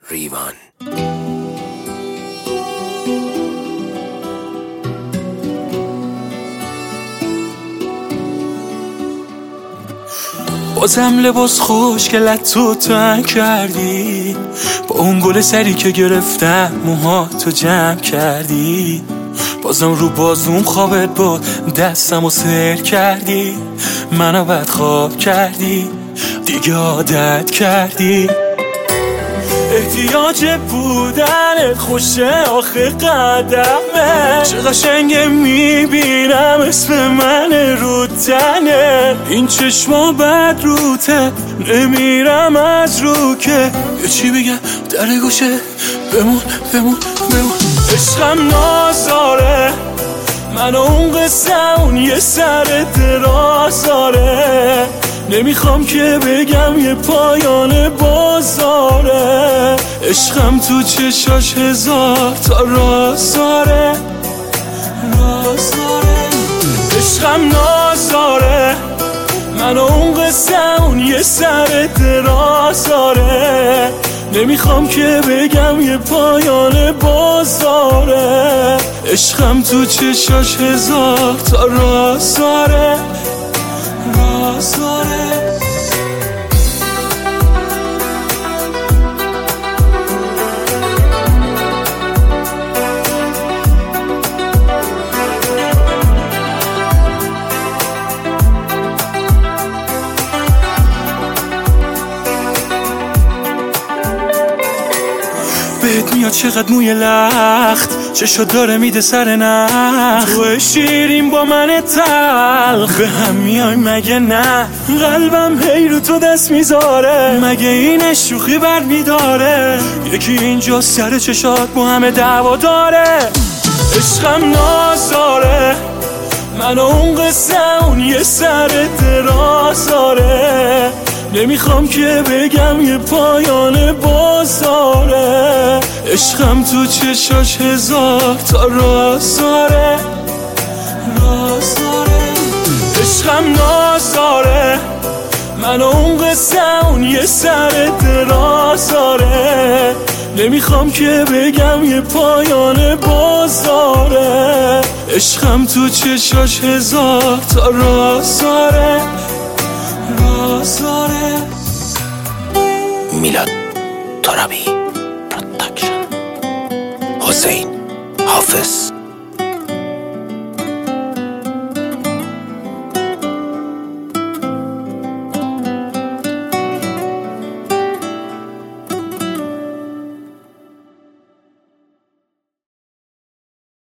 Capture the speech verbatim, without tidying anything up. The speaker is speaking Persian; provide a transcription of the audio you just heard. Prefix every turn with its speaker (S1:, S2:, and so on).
S1: ریوان.
S2: بازم لباس خوشگلت تو تنگ کردی، با اون گل سری که گرفتم موهاتو جمع کردی. بازم رو بازوم خوابت بود دستمو سر کردی، منو بدخواب کردی، دیگه عادت کردی. احتیاج بودنت خوشه آخه قدمه، چه قشنگه میبینم اسم من رو تنه. این چشما بد روته نمیرم از رو که یه چی بگم در گوشه بمون بمون بمون. عشقم نازاره من اون قصه اون یه سر دراز داره، نمیخوام که بگم یه پایان بازاره. عشقم تو چشاش هزار تا راز داره راز داره. عشقم نازاره من اون قصه اون یه سر دراز داره، نمیخوام که بگم یه پایان بازاره. عشقم تو چشاش هزار تا راز داره راز داره. بهت میاد چقدر موی لخت، چشو داره میده سر نخ، تو شیرین با من تلخ، به هم میای مگه نه؟ قلبم هی رو تو دست میذاره، مگه این شوخی بر میداره؟ یکی اینجا سر چشات با همه دعوا داره. عشقم نازاره من اون قصه اون یه سر دراز داره، نمیخوام که بگم یه پایان بازاره. عشقم تو چشاش هزار تا راز داره راز داره. عشقم نازاره من اون قصه اون یه سر دراز داره، نمیخوام که بگم یه پایان بازاره. عشقم تو چشاش هزار تا راز داره راز داره.
S1: میلاد ترابی پروداکشن. حسین حافظ.